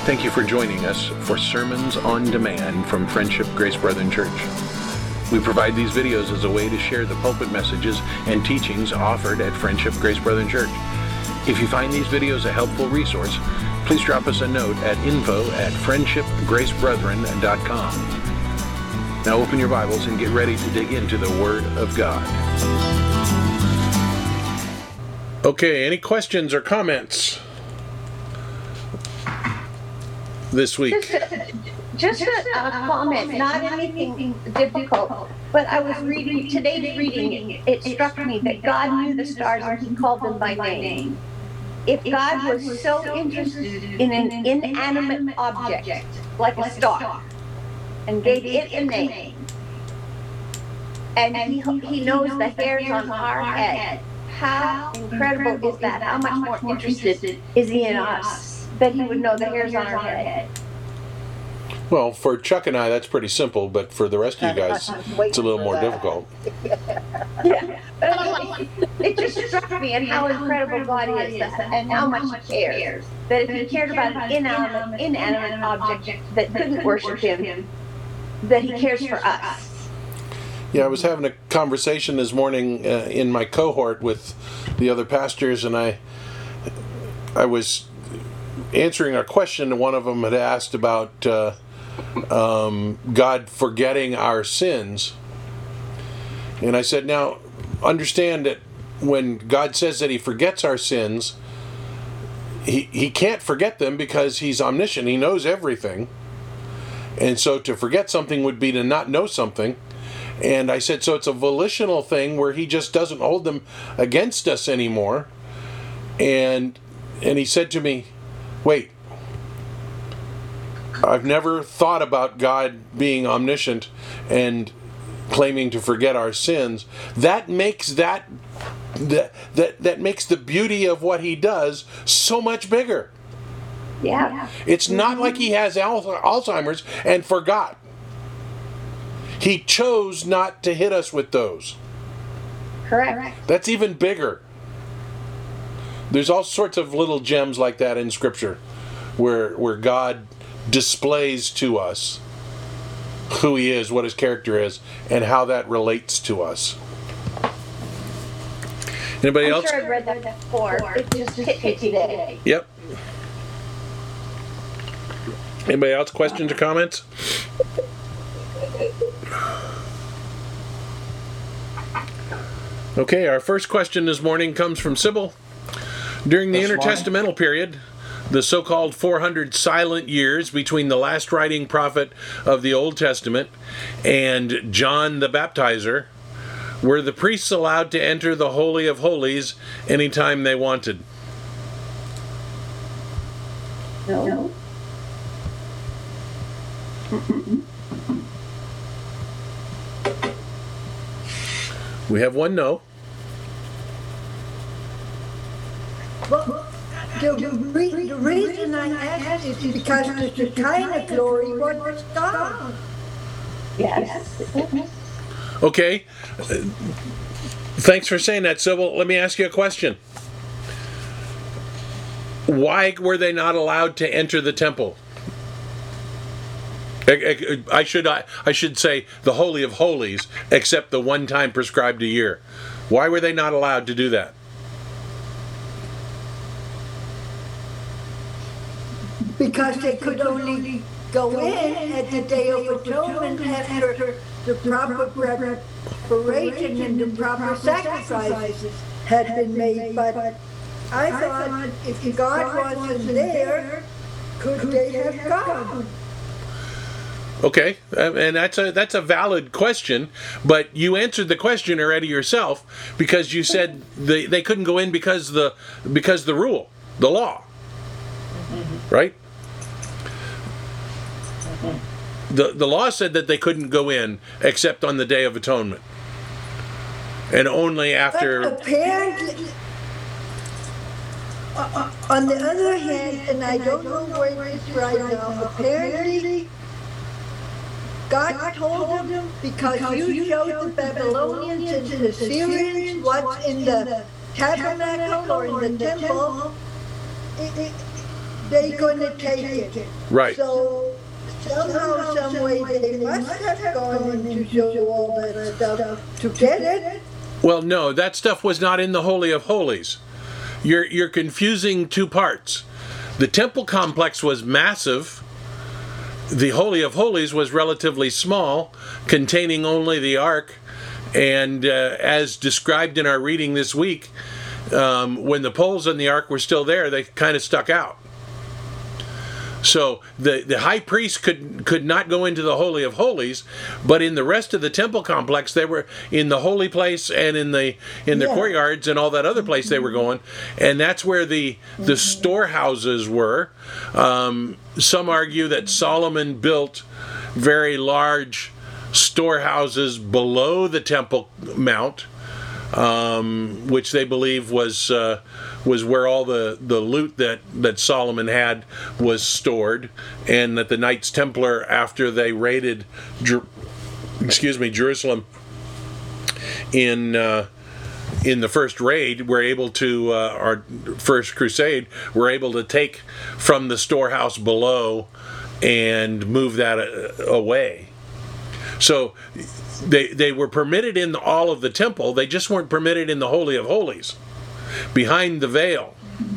Thank you for joining us for Sermons on Demand from Friendship Grace Brethren Church. We provide these videos as a way to share the pulpit messages and teachings offered at Friendship Grace Brethren Church. If you find these videos a helpful resource, please drop us a note at info@friendshipgracebrethren.com. Now open your Bibles and get ready to dig into the Word of God. Okay, any questions or comments this week? Just a comment, not anything difficult, but I was reading, today's reading, it struck me that God knew the stars and He called them by name. If God was so interested in an inanimate object, like a star, and gave it a name, and He knows the hairs on our head, how incredible is that? How much more interested is He in us that He would know the hairs on our head? Well, for Chuck and I, that's pretty simple, but for the rest of you guys, it's a little more difficult. Yeah. It just struck me at how incredible God is and how much He cares. That if He cared about an inanimate object that couldn't worship Him, that He cares for us. Yeah, I was having a conversation this morning in my cohort with the other pastors, and I was answering a question one of them had asked about God forgetting our sins. And I said, now, understand that when God says that He forgets our sins, He can't forget them because He's omniscient. He knows everything. And so to forget something would be to not know something. And I said, so it's a volitional thing where He just doesn't hold them against us anymore. And he said to me, wait, I've never thought about God being omniscient and claiming to forget our sins. That makes that makes the beauty of what He does so much bigger. Yeah. It's not like He has Alzheimer's and forgot. He chose not to hit us with those. Correct. That's even bigger. There's all sorts of little gems like that in Scripture where God displays to us who He is, what His character is, and how that relates to us. Anybody else? I'm sure I've read that before. It just hit me today. Yep. Anybody else? Questions or comments? Okay, our first question this morning comes from Sybil. During the intertestamental period, the so-called 400 silent years between the last writing prophet of the Old Testament and John the Baptizer, were the priests allowed to enter the Holy of Holies anytime they wanted? No. We have one no. Well, the reason I asked is because the Shekinah glory was gone. Yes. Okay. Thanks for saying that, Sybil. Let me ask you a question. Why were they not allowed to enter the temple? I should say the Holy of Holies, except the one time prescribed a year. Why were they not allowed to do that? Because they could only go in at the Day of Atonement after the proper preparation and the proper sacrifices had been made. But I thought if God wasn't there, could they have gone? Okay, and that's a valid question, but you answered the question already yourself because you said they couldn't go in because the rule, the law, right? The law said that they couldn't go in except on the Day of Atonement, and only after. But apparently, on the other hand, and I don't know where it's right now, apparently God told them, because you showed the Babylonians and the Syrians what's in the tabernacle or in the temple, they're going to take it. Right. So somehow, some way, they must have gone into all that stuff to get it. Well, no, that stuff was not in the Holy of Holies. You're confusing two parts. The temple complex was massive. The Holy of Holies was relatively small, containing only the ark. And as described in our reading this week, when the poles on the ark were still there, they kind of stuck out. So the high priest could not go into the Holy of Holies, but in the rest of the temple complex, they were in the holy place and in the courtyards and all that other place they were going, and that's where the storehouses were. Some argue that Solomon built very large storehouses below the Temple Mount, which they believe was where all the loot that Solomon had was stored, and that the Knights Templar, after they raided Jerusalem in the first raid, were able to, our first crusade, were able to take from the storehouse below and move that away. So they were permitted in all of the temple, they just weren't permitted in the Holy of Holies, behind the veil.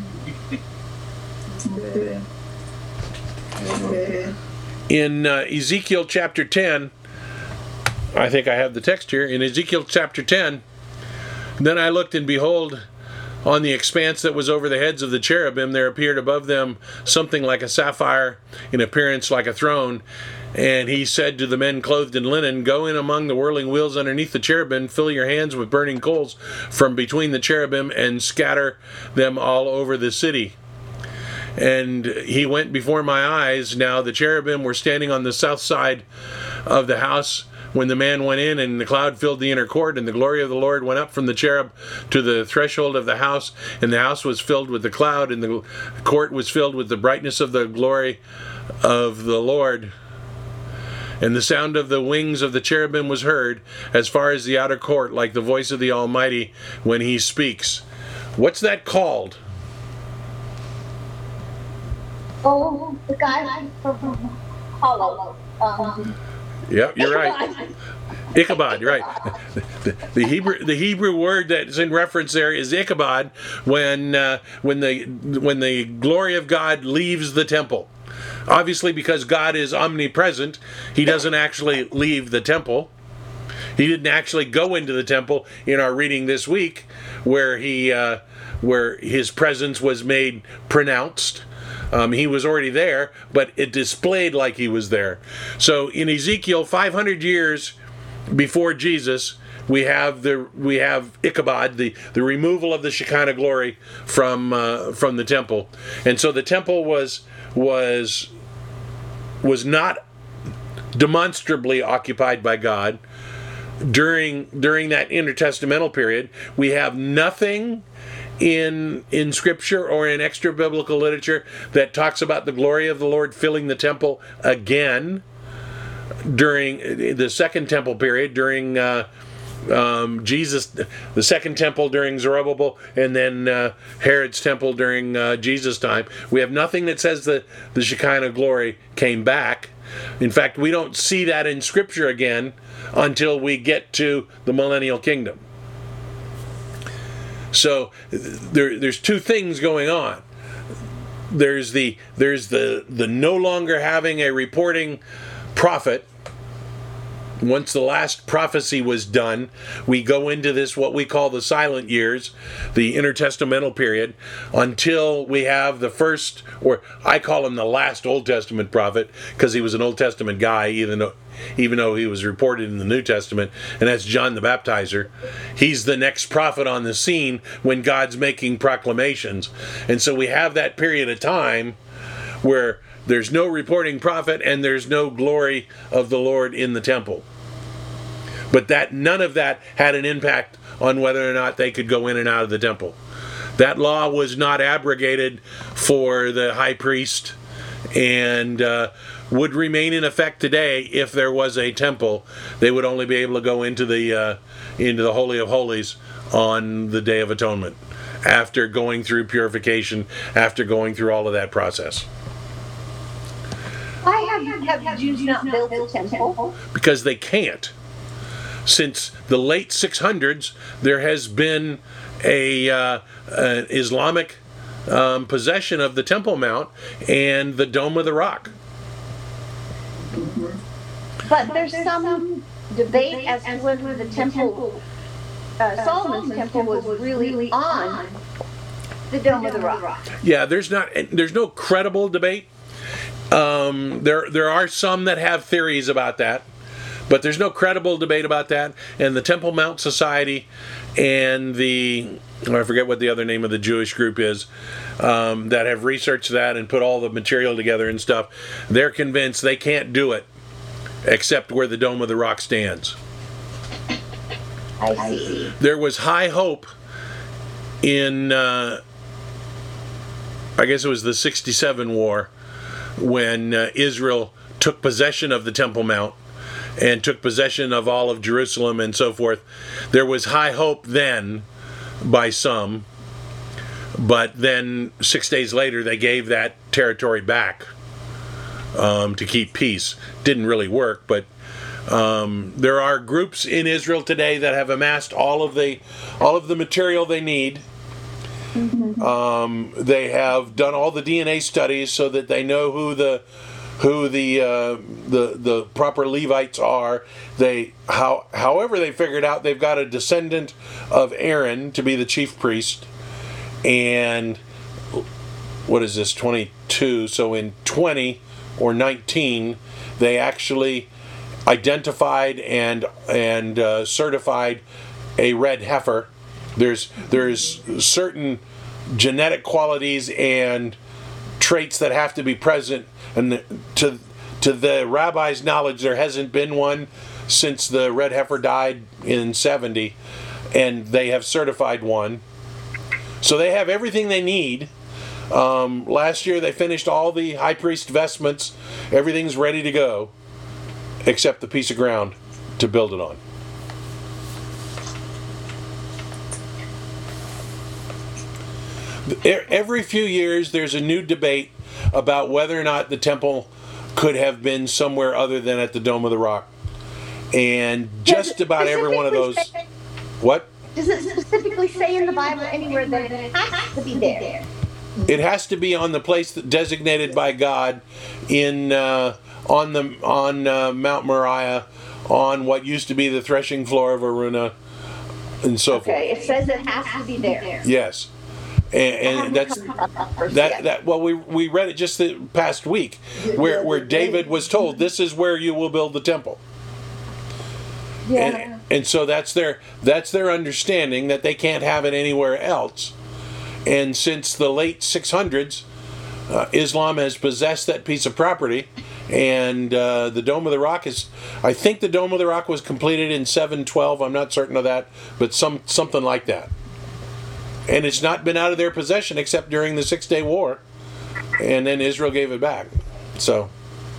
In Ezekiel chapter 10, I think I have the text here, in Ezekiel chapter 10, then I looked, and behold, on the expanse that was over the heads of the cherubim, there appeared above them something like a sapphire, in appearance like a throne. And he said to the men clothed in linen, go in among the whirling wheels underneath the cherubim, fill your hands with burning coals from between the cherubim, and scatter them all over the city. And he went before my eyes. Now the cherubim were standing on the south side of the house when the man went in, and the cloud filled the inner court, and the glory of the Lord went up from the cherub to the threshold of the house, and the house was filled with the cloud, and the court was filled with the brightness of the glory of the Lord. And the sound of the wings of the cherubim was heard as far as the outer court, like the voice of the Almighty when he speaks. What's that called? Oh, the guy from Hollow. Yep, you're right. Ichabod, you're right. The Hebrew word that's in reference there is Ichabod, when the glory of God leaves the temple. Obviously, because God is omnipresent, he doesn't actually leave the temple. He didn't actually go into the temple in our reading this week, where his presence was made pronounced. He was already there, but it displayed like he was there. So in Ezekiel, 500 years before Jesus, we have Ichabod, the removal of the Shekinah glory from the temple, and so the temple was not demonstrably occupied by God during that intertestamental period. We have nothing in Scripture or in extra biblical literature that talks about the glory of the Lord filling the temple again during the Second Temple period, during Jesus, the Second Temple during Zerubbabel, and then Herod's temple during Jesus' time. We have nothing that says that the Shekinah glory came back. In fact, we don't see that in Scripture again until we get to the millennial kingdom. So there's two things going on. There's the no longer having a reporting prophet. Once the last prophecy was done, we go into this, what we call the silent years, the intertestamental period, until we have the first, or I call him the last Old Testament prophet, because he was an Old Testament guy, even though he was reported in the New Testament, and that's John the Baptizer. He's the next prophet on the scene when God's making proclamations. And so we have that period of time where there's no reporting prophet and there's no glory of the Lord in the temple. But none of that had an impact on whether or not they could go in and out of the temple. That law was not abrogated for the high priest, and would remain in effect today if there was a temple. They would only be able to go into the Holy of Holies on the Day of Atonement. after going through purification, after going through all of that process. Why have Jews not built a temple? Because they can't. Since the late 600s, there has been an Islamic possession of the Temple Mount and the Dome of the Rock. But there's some debate as to whether the temple, Solomon's temple, was really on the Dome of the Rock. Yeah, there's no credible debate. There are some that have theories about that, but there's no credible debate about that. And the Temple Mount Society and I forget what the other name of the Jewish group is, that have researched that and put all the material together and stuff, they're convinced they can't do it except where the Dome of the Rock stands. I see. There was high hope in, I guess it was the 67 war, when Israel took possession of the Temple Mount and took possession of all of Jerusalem and so forth. There was high hope then by some, but then 6 days later they gave that territory back to keep peace. Didn't really work, but there are groups in Israel today that have amassed all of the material they need. They have done all the DNA studies so that they know who the proper Levites are. However they figured out they've got a descendant of Aaron to be the chief priest, and what is this, 22? So in 20 or 19, they actually identified and certified a red heifer. There's certain genetic qualities and traits that have to be present, and to the rabbi's knowledge, there hasn't been one since the red heifer died in 70, and they have certified one. So they have everything they need. Last year they finished all the high priest vestments. Everything's ready to go, except the piece of ground to build it on. Every few years there's a new debate about whether or not the temple could have been somewhere other than at the Dome of the Rock. And just about every one of those... What? Does it specifically say in the Bible anywhere that it has to be there? It has to be on the place designated by God on Mount Moriah, on what used to be the threshing floor of Aruna, and so forth. Okay, it says it has to be there. Yes. And that's that. Well, we read it just the past week, where David was told, "This is where you will build the temple." Yeah. And so that's their understanding, that they can't have it anywhere else. And since the late 600s, Islam has possessed that piece of property, and the Dome of the Rock I think the Dome of the Rock was completed in 712. I'm not certain of that, but something like that. And it's not been out of their possession except during the 6-Day War, and then Israel gave it back. So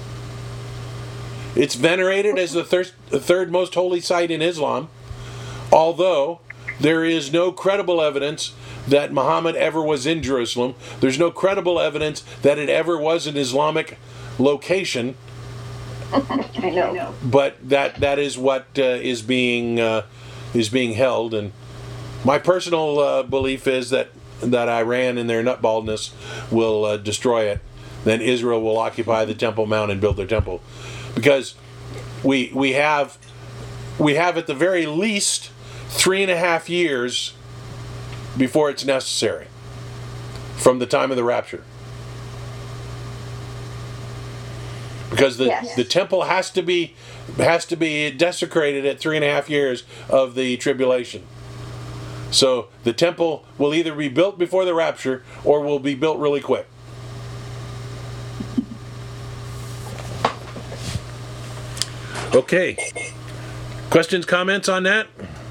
it's venerated as the third most holy site in Islam, although there is no credible evidence that Muhammad ever was in Jerusalem. There's no credible evidence that it ever was an Islamic location. I know. But that is what is being held, and my personal belief is that Iran, in their nutbaldness, will destroy it. Then Israel will occupy the Temple Mount and build their temple, because we have at the very least 3.5 years before it's necessary from the time of the rapture, because the temple has to be desecrated at 3.5 years of the tribulation. So the temple will either be built before the rapture or will be built really quick. Okay. Questions, comments on that?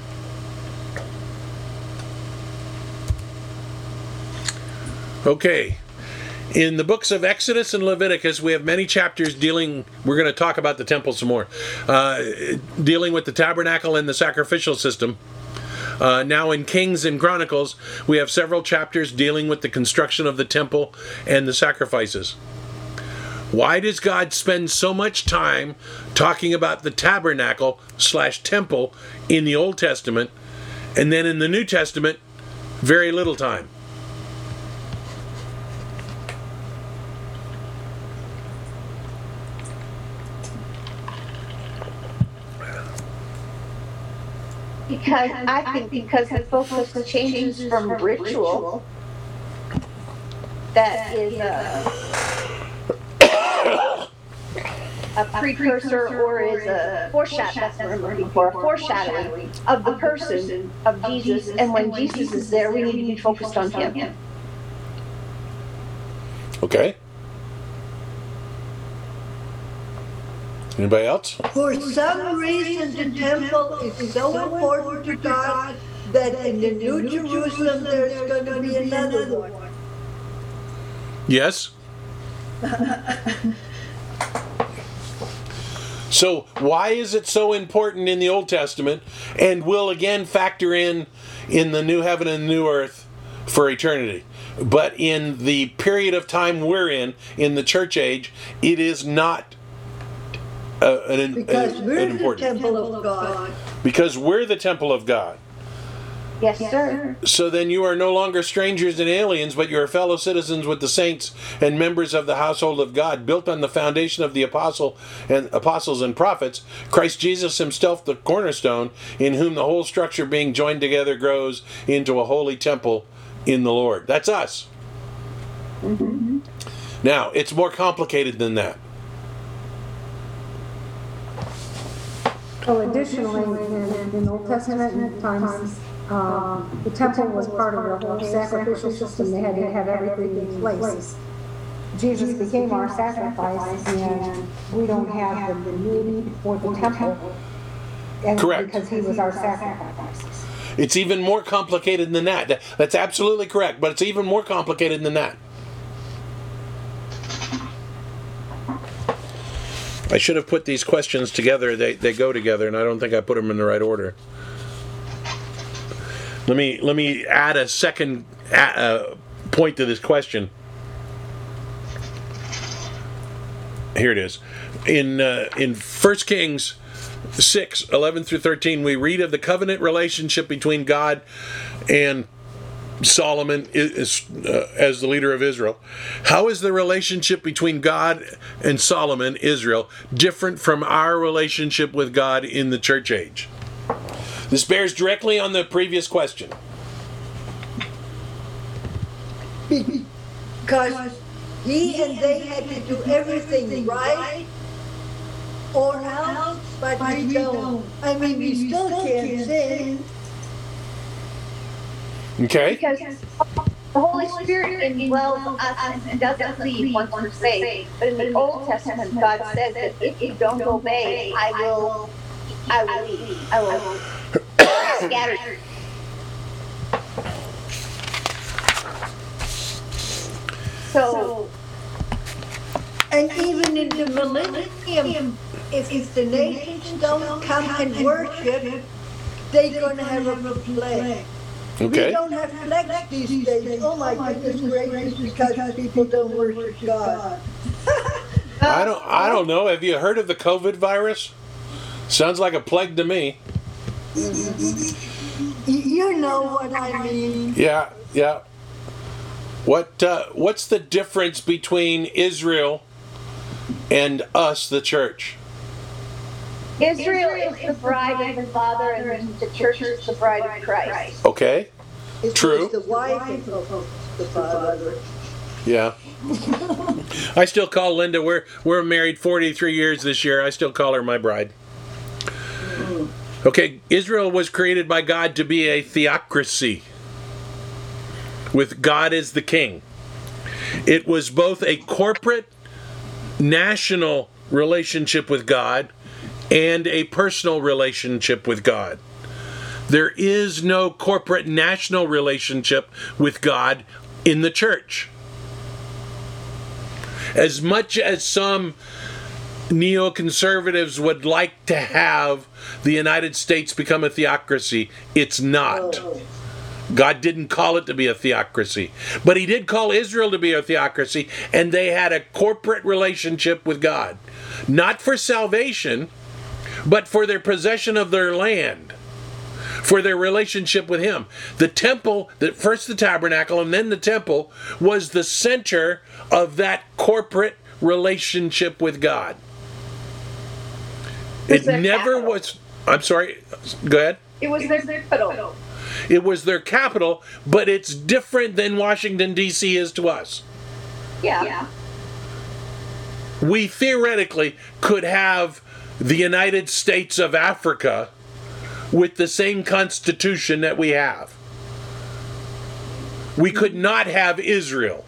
Okay. In the books of Exodus and Leviticus, we have many chapters we're going to talk about the temple some more, dealing with the tabernacle and the sacrificial system. Now in Kings and Chronicles, we have several chapters dealing with the construction of the temple and the sacrifices. Why does God spend so much time talking about the tabernacle/temple in the Old Testament, and then in the New Testament, very little time? Because I think because the focus changes from ritual, that is a precursor or is a foreshadow. That's what I'm looking for. A foreshadowing of the person of Jesus, and when Jesus is there, we need to be focused on Him. Okay. Anybody else? For some reason, the temple is so important to God that in the New Jerusalem there's going to be another one. Yes? So why is it so important in the Old Testament and will again factor in the new heaven and new earth for eternity? But in the period of time we're in the church age, it is not because we're the temple of God. Because we're the temple of God. Yes, sir. So then you are no longer strangers and aliens, but you are fellow citizens with the saints and members of the household of God, built on the foundation of the apostles and prophets, Christ Jesus himself the cornerstone, in whom the whole structure being joined together grows into a holy temple in the Lord. That's us. Mm-hmm. Now, it's more complicated than that. So additionally, in Old Testament times, the temple was part of the whole sacrificial system. They had to have everything in place. Jesus became our sacrifice, and we don't have the need for the temple. Correct. Because he was our sacrifice. It's even more complicated than that. That's absolutely correct, but it's even more complicated than that. I should have put these questions together. They go together, and I don't think I put them in the right order. Let me add a second point to this question. Here it is. In 1 Kings 6:11 through 13, we read of the covenant relationship between God and Solomon as the leader of Israel. How is the relationship between God and Solomon, Israel, different from our relationship with God in the church age? This bears directly on the previous question. Because he and they had to do everything right or else, but we don't. I mean, we still can't sin. Okay. Because the Holy Spirit indwells us and doesn't leave once we're saved. But in the Old Testament, God says that if you don't obey, I will leave. I will scatter you. So, and even in the millennium, if the nations don't come and worship, they're going to have a plague. Okay. We don't have plagues these days. Oh my goodness gracious, because people don't worship God. I don't know. Have you heard of the COVID virus? Sounds like a plague to me. You know what I mean. Yeah. What's the difference between Israel and us, the church? Israel is the bride of the Father, and the church is the bride of Christ. Okay. True. It's the wife of the Father. Yeah. I still call Linda. We're married 43 years this year. I still call her my bride. Okay. Israel was created by God to be a theocracy, with God as the king. It was both a corporate, national relationship with God and a personal relationship with God. There is no corporate national relationship with God in the church. As much as some neoconservatives would like to have the United States become a theocracy. It's not. God didn't call it to be a theocracy, but he did call Israel to be a theocracy, and they had a corporate relationship with God. Not for salvation, but for their possession of their land, for their relationship with him. The temple, first the tabernacle and then the temple, was the center of that corporate relationship with God. It never was. I'm sorry, go ahead. It was their capital. It was their capital, but it's different than Washington, D.C. is to us. Yeah. We theoretically could have the United States of Africa with the same constitution that we have. We could not have Israel.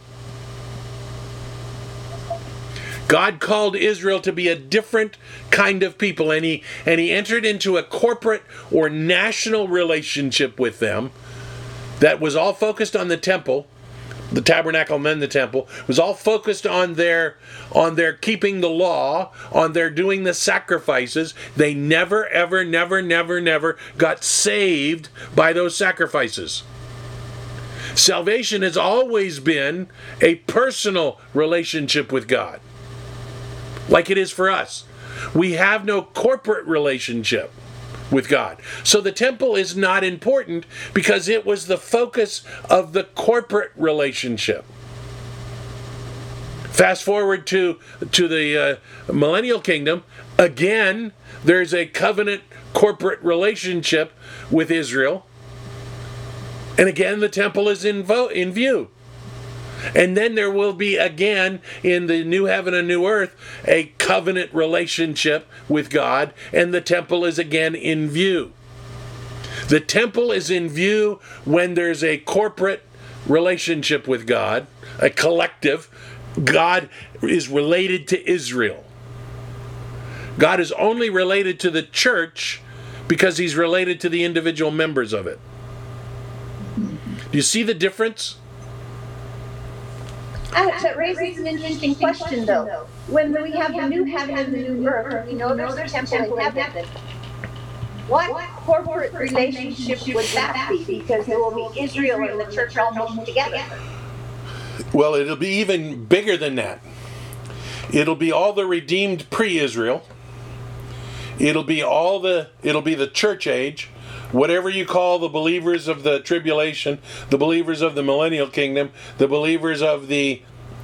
God called Israel to be a different kind of people, and he entered into a corporate or national relationship with them that was all focused on the temple, the tabernacle and then the temple. It was all focused on their keeping the law, on their doing the sacrifices. They never, ever, never got saved by those sacrifices. Salvation has always been a personal relationship with God, like it is for us. We have no corporate relationship with God. So the temple is not important because it was the focus of the corporate relationship. Fast forward to the millennial kingdom. Again, there's a covenant corporate relationship with Israel. And again, the temple is in view. And then there will be again in the new heaven and new earth a covenant relationship with God, and the temple is again in view. The temple is in view when there's a corporate relationship with God, a collective. God is related to Israel. God is only related to the church because he's related to the individual members of it. Do you see the difference? That raises an interesting question, though. When we have the new heaven and the new earth, we know there's a temple in heaven. What corporate relationship would that be? Because there will be Israel and the church almost together. Well, it'll be even bigger than that. It'll be all the redeemed pre-Israel. It'll be the church age. Whatever you call the believers of the tribulation, the believers of the millennial kingdom, the believers of the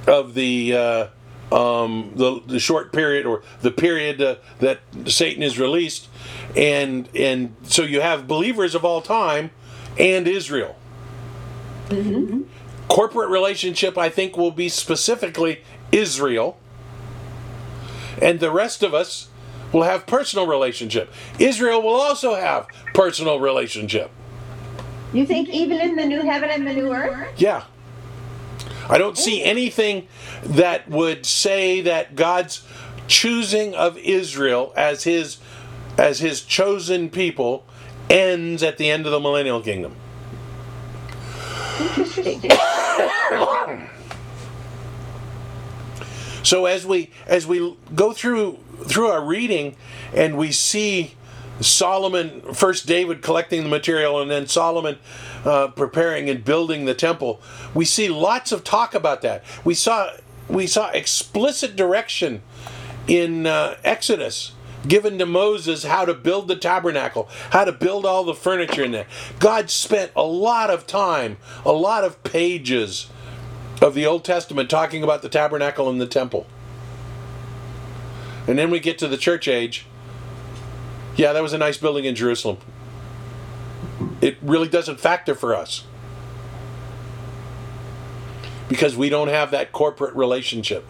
short period or the period that Satan is released, and so you have believers of all time and Israel. Mm-hmm. Corporate relationship, I think, will be specifically Israel, and the rest of us will have personal relationship. Israel will also have personal relationship. You think even in the new heaven and the new earth? Yeah. I don't see anything that would say that God's choosing of Israel as his chosen people ends at the end of the millennial kingdom. Interesting. So as we go through our reading and we see Solomon, first David collecting the material and then Solomon preparing and building the temple, we see lots of talk about that. We saw explicit direction in Exodus given to Moses how to build the tabernacle, how to build all the furniture in there. God spent a lot of time, a lot of pages of the Old Testament talking about the tabernacle and the temple. And then we get to the church age. Yeah, that was a nice building in Jerusalem. It really doesn't factor for us because we don't have that corporate relationship.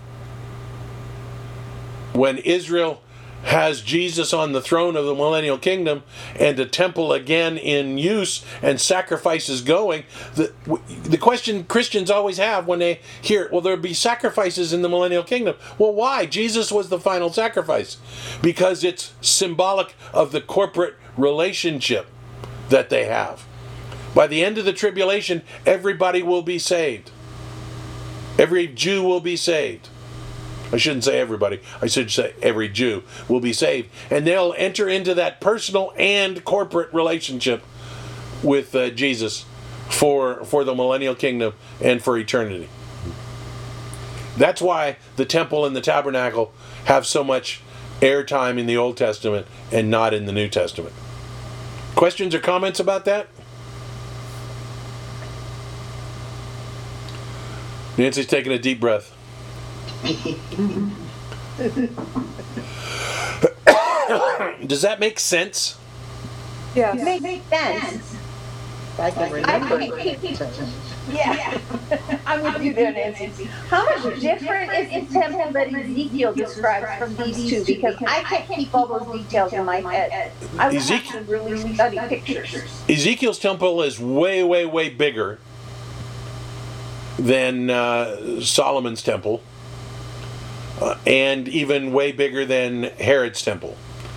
When Israel has Jesus on the throne of the millennial kingdom and a temple again in use and sacrifices going, the question Christians always have when they hear, well, there'll be sacrifices in the millennial kingdom. Well, why? Jesus was the final sacrifice. Because it's symbolic of the corporate relationship that they have. By the end of the tribulation, everybody will be saved. Every Jew will be saved. I shouldn't say everybody, I should say every Jew will be saved. And they'll enter into that personal and corporate relationship with Jesus for the millennial kingdom and for eternity. That's why the temple and the tabernacle have so much airtime in the Old Testament and not in the New Testament. Questions or comments about that? Nancy's taking a deep breath. Does that make sense? Yes. Makes sense. I can remember. Yeah, I'm with you there, Nancy. How much different is the temple that Ezekiel describes from these two? Because I can't keep all those details in my head. I would have to really study pictures. Ezekiel's temple is way, way, way bigger than Solomon's temple, and even way bigger than Herod's temple.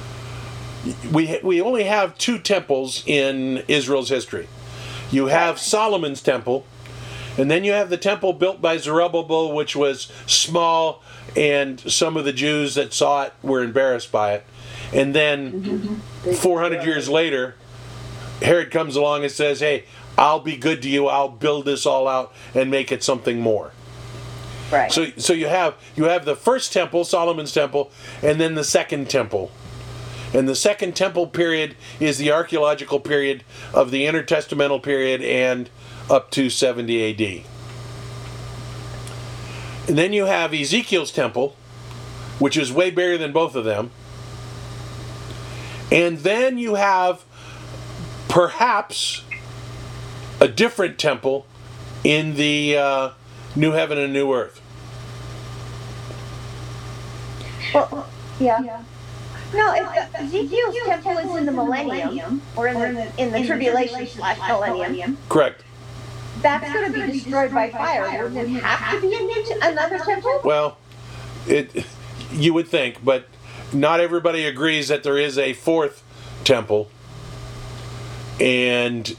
We only have two temples in Israel's history. You have Solomon's temple, and then you have the temple built by Zerubbabel, which was small, and some of the Jews that saw it were embarrassed by it. And then 400 years later, Herod comes along and says, hey, I'll be good to you, I'll build this all out and make it something more. Right. So you have the first temple, Solomon's temple, and then the second temple. And the second temple period is the archaeological period of the intertestamental period and up to 70 AD. And then you have Ezekiel's temple, which is way bigger than both of them. And then you have perhaps a different temple in the new heaven and new earth. Well, yeah. No, if Ezekiel's temple is in the millennium, or in the tribulation / millennium. Correct. That's going to be destroyed by fire. Wouldn't it have to be another temple? Well, you would think, but not everybody agrees that there is a fourth temple. And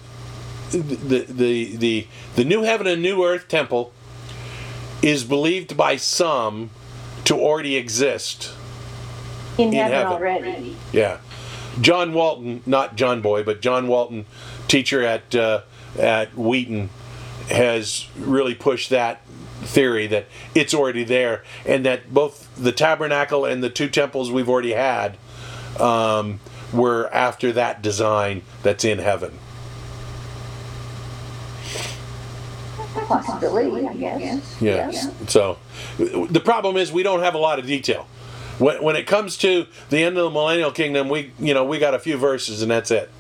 the new heaven and new earth temple is believed by some to already exist. In heaven already. Yeah. John Walton, not John Boy, but John Walton, teacher at Wheaton, has really pushed that theory that it's already there, and that both the tabernacle and the two temples we've already had were after that design that's in heaven. Possibility, I guess. Yes. So the problem is we don't have a lot of detail. When it comes to the end of the millennial kingdom, we got a few verses and that's it.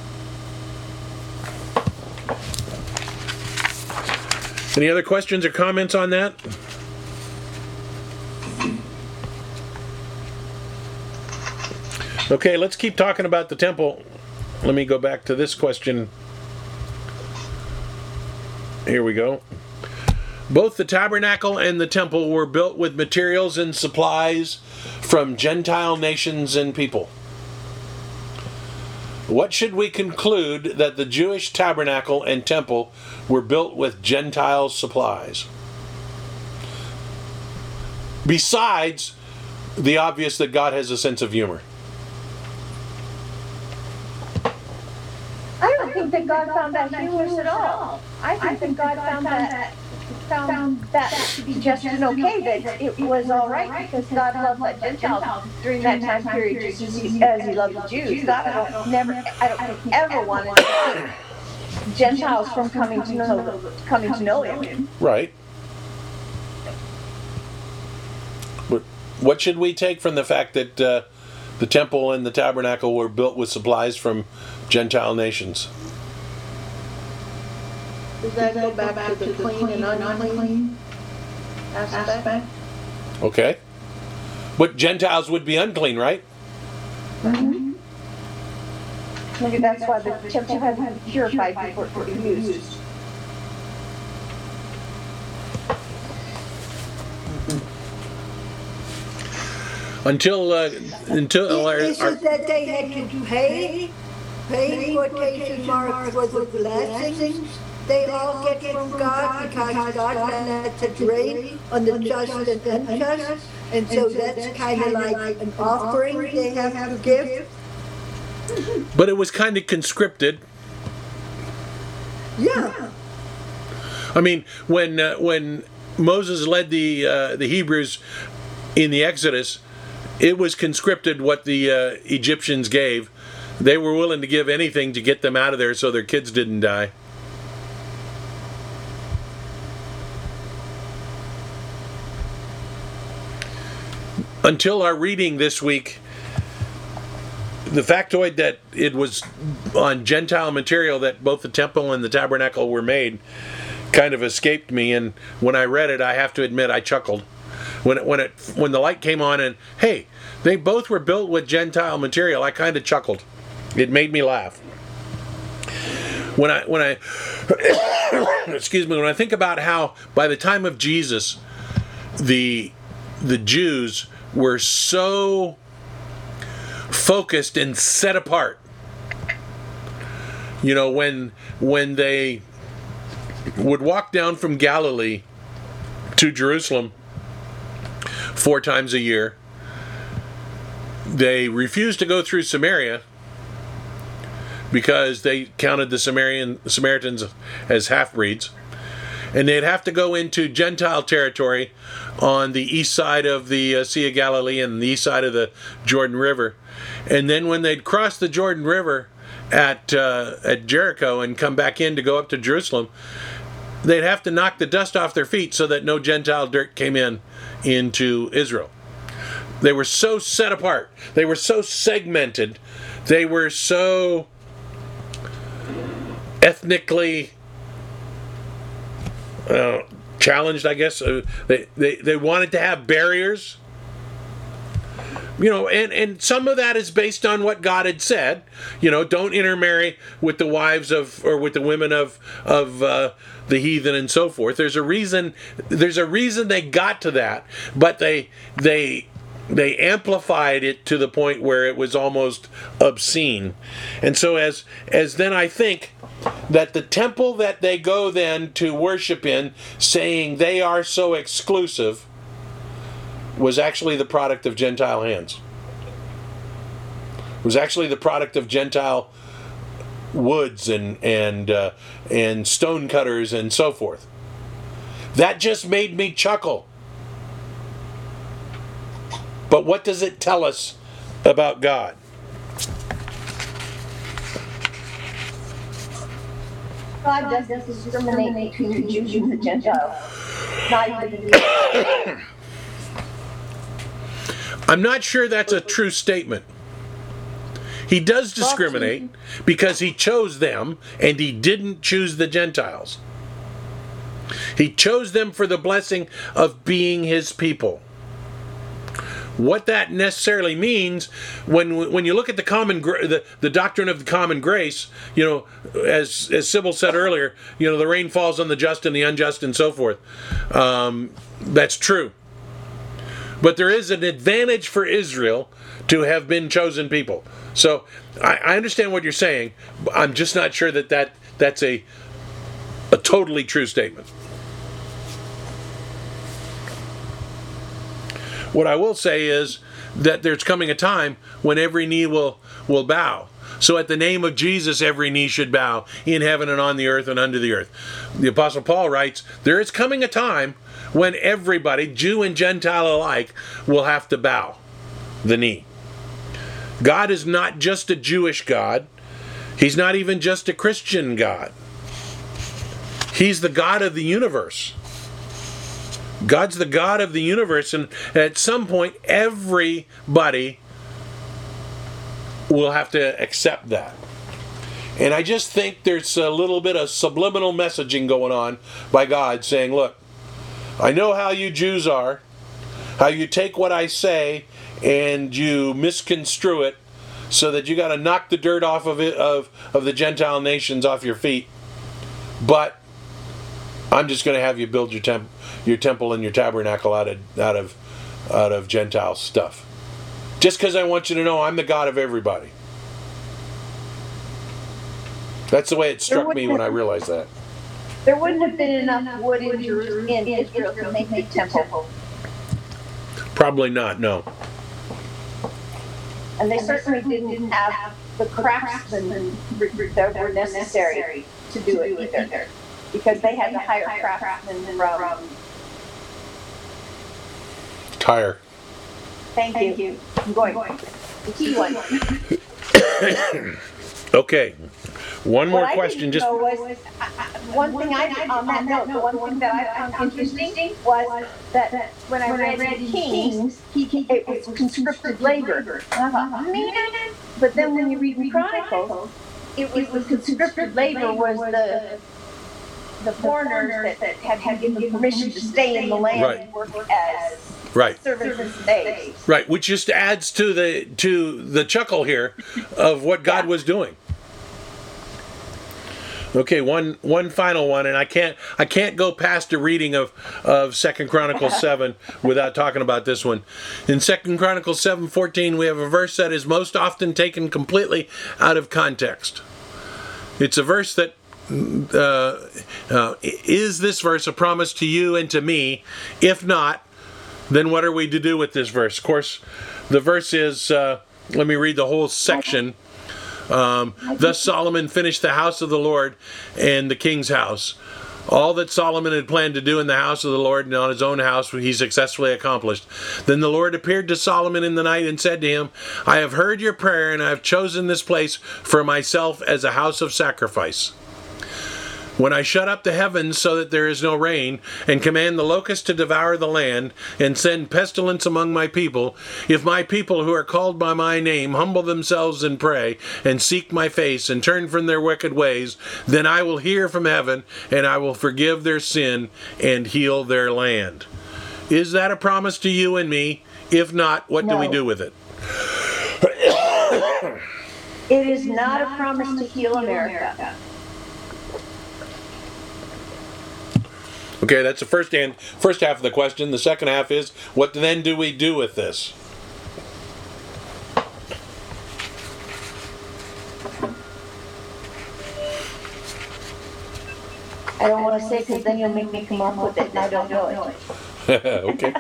Any other questions or comments on that? Okay, let's keep talking about the temple. Let me go back to this question. Here we go. Both the tabernacle and the temple were built with materials and supplies from Gentile nations and people. What should we conclude that the Jewish tabernacle and temple were built with Gentile supplies? Besides the obvious that God has a sense of humor. I don't think that God found that humorous at all. I think that God found that to be just and okay, that it was all right because God loved the Gentiles during that time period just as he loved the Jews. God, I don't think ever wanted to keep Gentiles from coming to know Him. Right. But what should we take from the fact that the temple and the tabernacle were built with supplies from Gentile nations? Does that go back to the clean and unclean aspect? Okay. But Gentiles would be unclean, right? Mm-hmm. Maybe that's why the temple had to be purified before it could be used. Until Isn't that they had to pay quotation marks for the blessings they all get from God because God lets it rain on the just and unjust? And so that's kind of like an offering they have to give. But it was kind of conscripted. Yeah. I mean, when Moses led the Hebrews in the Exodus, it was conscripted what the Egyptians gave. They were willing to give anything to get them out of there so their kids didn't die. Until our reading this week, the factoid that it was on Gentile material that both the temple and the tabernacle were made kind of escaped me, and when I read it, I have to admit I chuckled. When the light came on and, hey, they both were built with Gentile material, I kind of chuckled. It made me laugh. When I excuse me, when I think about how by the time of Jesus, the Jews were so focused and set apart. You know, when they would walk down from Galilee to Jerusalem 4 times a year, they refused to go through Samaria because they counted the Samaritans as half-breeds. And they'd have to go into Gentile territory on the east side of the Sea of Galilee and the east side of the Jordan River. And then when they'd cross the Jordan River at Jericho and come back in to go up to Jerusalem, they'd have to knock the dust off their feet so that no Gentile dirt came into Israel. They were so set apart. They were so segmented. They were so ethnically challenged, I guess. They wanted to have barriers. You know, and some of that is based on what God had said. You know, don't intermarry with the wives of, or with the women of the heathen and so forth. There's a reason they got to that, but they amplified it to the point where it was almost obscene. And so as then I think that the temple that they go then to worship in, saying they are so exclusive, was actually the product of Gentile hands. It was actually the product of Gentile woods and stone cutters and so forth. That just made me chuckle. But what does it tell us about God? God doesn't discriminate between the Jews and the Gentiles. Not even the I'm not sure that's a true statement. He does discriminate because he chose them and he didn't choose the Gentiles. He chose them for the blessing of being his people. What that necessarily means, when you look at the doctrine of the common grace, you know, as Sybil said earlier, you know, the rain falls on the just and the unjust and so forth. That's true. But there is an advantage for Israel to have been chosen people. So I understand what you're saying. I'm just not sure that's a totally true statement. What I will say is that there's coming a time when every knee will bow. So at the name of Jesus, every knee should bow in heaven and on the earth and under the earth. The Apostle Paul writes, there is coming a time when everybody, Jew and Gentile alike, will have to bow the knee. God is not just a Jewish God. He's not even just a Christian God. He's the God of the universe. God's the God of the universe, and at some point, everybody will have to accept that. And I just think there's a little bit of subliminal messaging going on by God saying, look, I know how you Jews are, how you take what I say and you misconstrue it so that you got to knock the dirt off of it, of the Gentile nations off your feet. But I'm just going to have you build your temple and your tabernacle out of Gentile stuff. Just because I want you to know I'm the God of everybody. That's the way it struck me when I realized that. There wouldn't have been enough wood in Israel to make a temple. Probably not, no. And they certainly didn't have the craftsmen that were necessary to do it either, because they had to hire craftsmen from. Tyre. Thank you. I'm going. The key one. Okay. One more question. Just One thing I did on that note, the one thing that I found interesting was that when I read Kings, it was conscripted labor. And I thought, man, but then when you read the Chronicles, it was the conscripted labor was the foreigners that had given permission to stay in the land and work as servants and slaves. Right, which just adds to the chuckle here of what God was doing. Okay, one final one, and I can't go past a reading of 2 Chronicles 7 without talking about this one. In 2 Chronicles 7:14, we have a verse that is most often taken completely out of context. It's a verse that is this verse a promise to you and to me? If not, then what are we to do with this verse? Of course, the verse is, let me read the whole section. Thus Solomon finished the house of the Lord and the king's house. All that Solomon had planned to do in the house of the Lord and on his own house, he successfully accomplished. Then the Lord appeared to Solomon in the night and said to him, I have heard your prayer, and I have chosen this place for myself as a house of sacrifice. When I shut up the heavens so that there is no rain, and command the locust to devour the land, and send pestilence among my people, if my people who are called by my name humble themselves and pray, and seek my face, and turn from their wicked ways, then I will hear from heaven, and I will forgive their sin, and heal their land. Is that a promise to you and me? If not, what do we do with it? It is not a promise to heal America. Okay, that's the first half of the question. The second half is, what then do we do with this? I don't want to say because then you'll make me come up with it and I don't know it. Okay.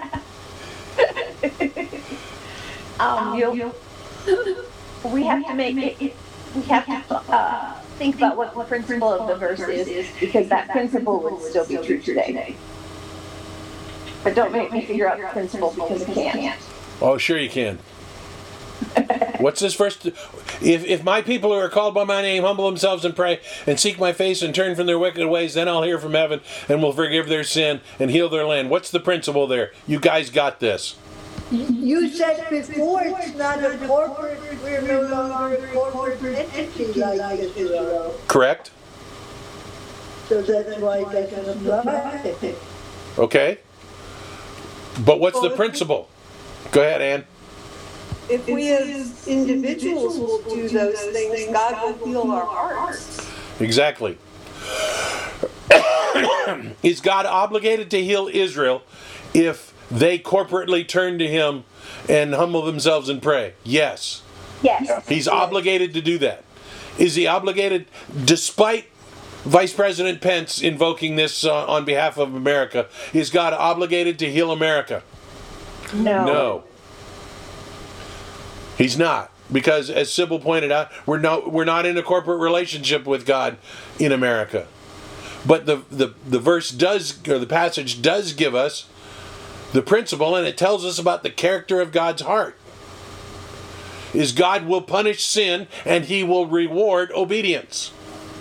We have to make it, we have to think about what the principle of the verse is, because that principle would still be true today. But don't make me figure out the principle, because I can't. Oh, sure you can. What's this verse? If my people who are called by my name humble themselves and pray and seek my face and turn from their wicked ways, then I'll hear from heaven and will forgive their sin and heal their land. What's the principle there? You guys got this. You said before it's not a corporate, we're no longer a corporate entity like Israel. Correct? So that's why it doesn't apply. Okay. But what's the principle? Go ahead, Ann. If we as individuals will do those things, God will heal our hearts. Exactly. Is God obligated to heal Israel if they corporately turn to him and humble themselves and pray? Yes. Yes. He's obligated to do that. Is he obligated, despite Vice President Pence invoking this on behalf of America, is God obligated to heal America? No. He's not. Because, as Sybil pointed out, we're not in a corporate relationship with God in America. But the verse does, or the passage does give us the principle, and it tells us about the character of God's heart. Is God will punish sin and he will reward obedience.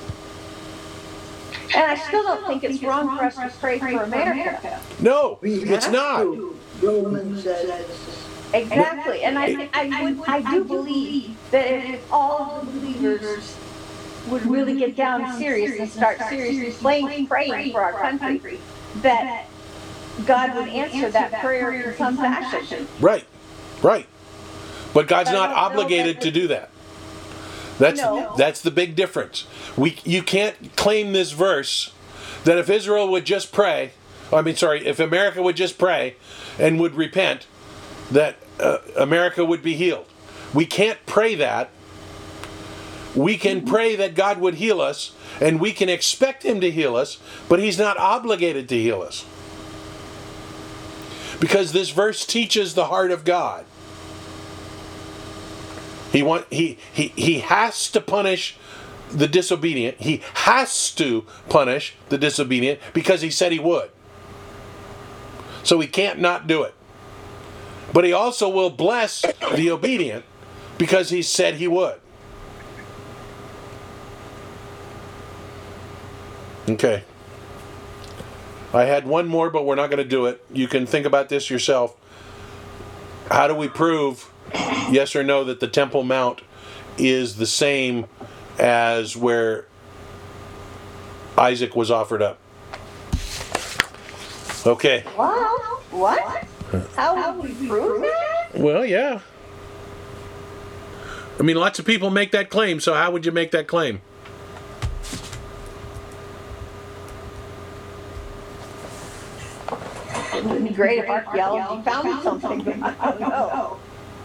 And I still don't think it's wrong for us to pray for America. No, it's not. Romans says. Exactly. And I do believe that if all of the believers would really get down serious and start seriously praying for our country, that God would answer that prayer in some fashion. Right. But God's not obligated to do that. That's the big difference. You can't claim this verse that if Israel would just pray, if America would just pray and would repent, that America would be healed. We can't pray that. We can pray that God would heal us, and we can expect him to heal us, but he's not obligated to heal us. Because this verse teaches the heart of God. He has to punish the disobedient. He has to punish the disobedient because he said he would. So he can't not do it. But he also will bless the obedient because he said he would. Okay. I had one more, but we're not going to do it. You can think about this yourself. How do we prove, yes or no, that the Temple Mount is the same as where Isaac was offered up? Okay. Wow. What? How would we prove that? Well, yeah. I mean, lots of people make that claim, so how would you make that claim? It would be great if archaeology found something, but I don't know.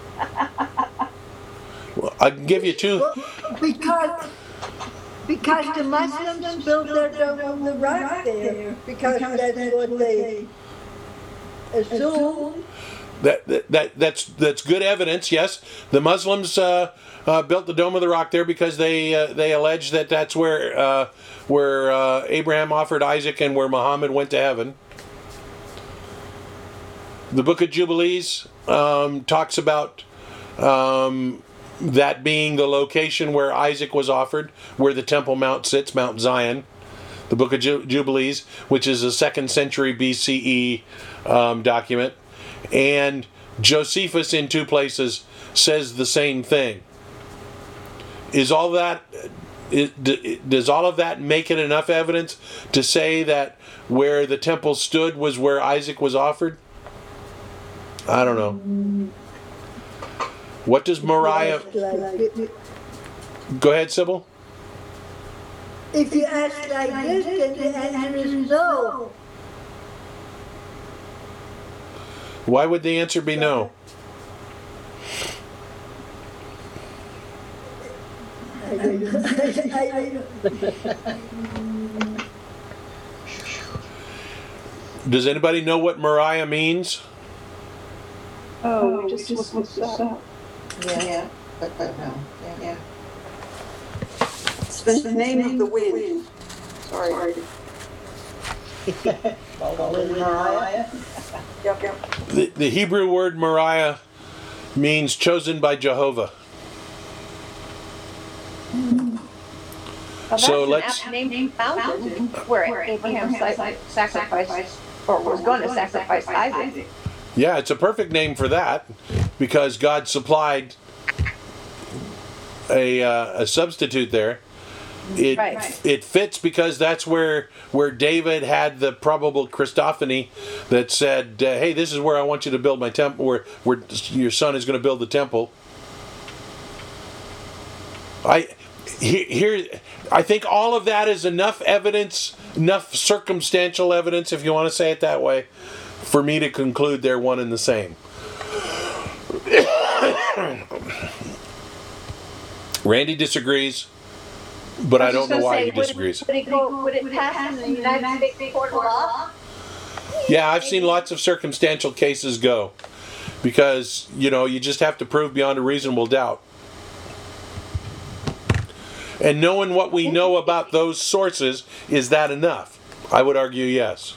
Well, I can give you two. Because the Muslims built their dome on the rock there, because that's what they assumed. That's good evidence. Yes, the Muslims built the Dome of the Rock there because they allege that that's where Abraham offered Isaac and where Muhammad went to heaven. The Book of Jubilees talks about that being the location where Isaac was offered, where the Temple Mount sits, Mount Zion. The Book of Jubilees, which is a 2nd century BCE document. And Josephus in 2 places says the same thing. Does all of that make it enough evidence to say that where the temple stood was where Isaac was offered? I don't know. What does Moriah... Go ahead, Sybil. If you ask like this, then the answer is no. Why would the answer be no? Does anybody know what Moriah means? Oh, we just looked this up. Yeah, but no, yeah. It's the name of the wind. Sorry. Mariah? Yep. The Hebrew word Moriah means chosen by Jehovah. Well, So that's an apt name found where Abraham sacrificed, or was going to sacrifice Isaac. Yeah, it's a perfect name for that because God supplied a substitute there. It fits because that's where David had the probable Christophany that said, "Hey, this is where I want you to build my temple. Where your son is going to build the temple." I think all of that is enough evidence, enough circumstantial evidence, if you want to say it that way, for me to conclude they're one and the same. Randy disagrees, but I don't know why he disagrees. Would it pass in the United States court of law? Yeah, I've seen lots of circumstantial cases go because, you just have to prove beyond a reasonable doubt. And knowing what we know about those sources, is that enough? I would argue yes.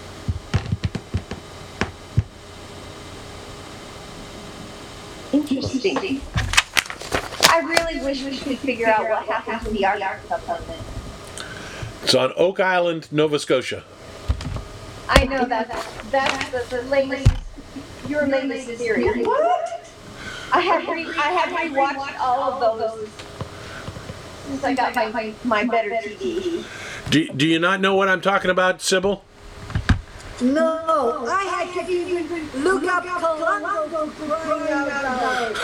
Interesting. I really wish we could figure out what happened to the Ark Covenant. It's on Oak Island, Nova Scotia. I know that's the latest, your latest theory. What? I have rewatched all of those since I got my better TV. Do you not know what I'm talking about, Sybil? No, I had to even look up Columbus for crying out loud.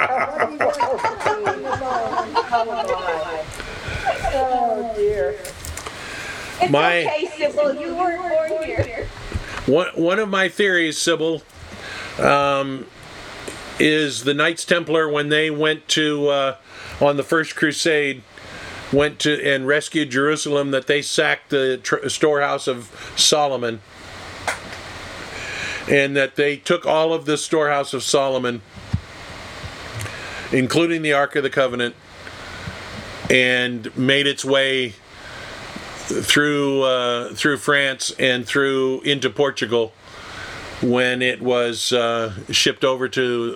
Oh dear. It's okay, Sybil, you weren't born here. One of my theories, Sybil, is the Knights Templar, when they went to on the First Crusade, went to and rescued Jerusalem, that they sacked the storehouse of Solomon. and that they took all of the storehouse of Solomon, including the Ark of the Covenant, and made its way through France and through into Portugal when it was shipped over to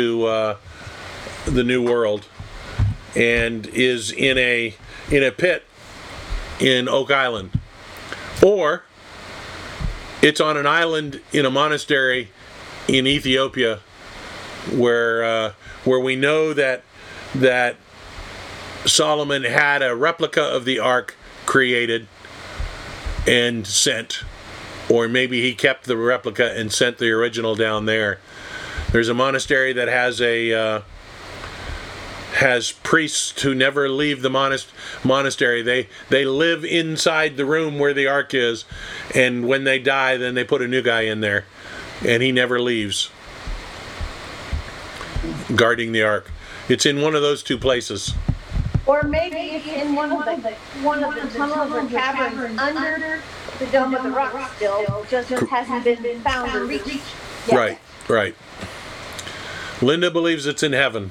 the New World, and is in a pit in Oak Island, or it's on an island in a monastery in Ethiopia, where we know that Solomon had a replica of the ark created and sent, or maybe he kept the replica and sent the original down there. There's a monastery that has priests who never leave the monastery. They live inside the room where the ark is, and when they die, then they put a new guy in there, and he never leaves, guarding the ark. It's in one of those two places. Or maybe it's in one of the tunnels or caverns under the Dome of the Rock still, just hasn't been found or reached yet. Right. Linda believes it's in heaven.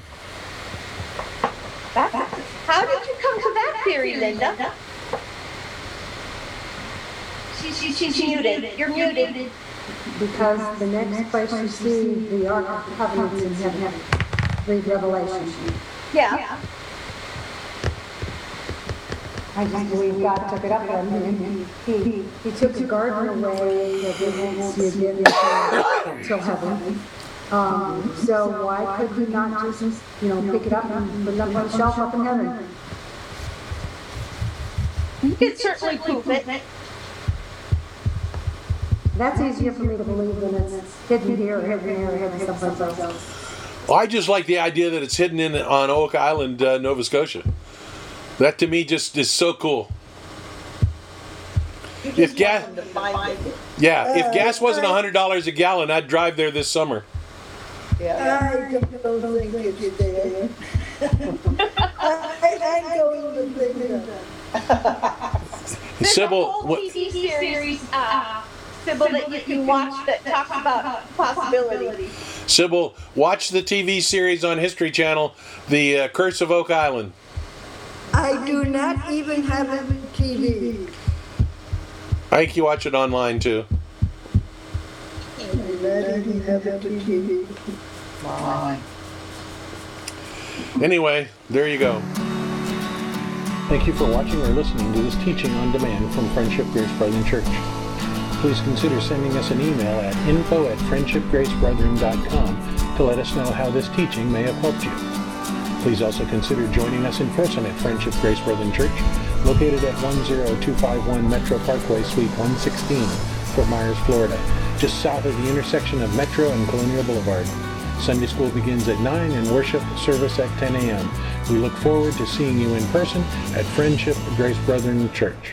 How did you come to that theory, Linda? She's muted. You're muted. Because the next place you see the Ark of the Covenant is in heaven. Read Revelation. Yeah. I just believe God took it up from him. He took the garden away that he wants to give till heaven. So why could he not just, pick it up and put it up on the shelf up in heaven? You can certainly prove it. That's easier for me to believe than it's hidden here or hidden there or hidden someplace else. I just like the idea that it's hidden on Oak Island, Nova Scotia. That to me just is so cool. If gas wasn't $100 a gallon, I'd drive there this summer. I don't think it's there. I'm going to bring it up. Sybil, There's a whole TV series, Sybil, that you can watch that talks about possibility. Sybil, watch the TV series on History Channel, The Curse of Oak Island. I do not even have a TV. I think you watch it online too. I do not even have a TV. Anyway, there you go. Thank you for watching or listening to this teaching on demand from Friendship Grace Brethren Church. Please consider sending us an email at info@friendshipgracebrethren.com to let us know how this teaching may have helped you. Please also consider joining us in person at Friendship Grace Brethren Church, located at 10251 Metro Parkway, Suite 116, Fort Myers, Florida, just south of the intersection of Metro and Colonial Boulevard. Sunday school begins at 9 and worship service at 10 a.m. We look forward to seeing you in person at Friendship Grace Brethren Church.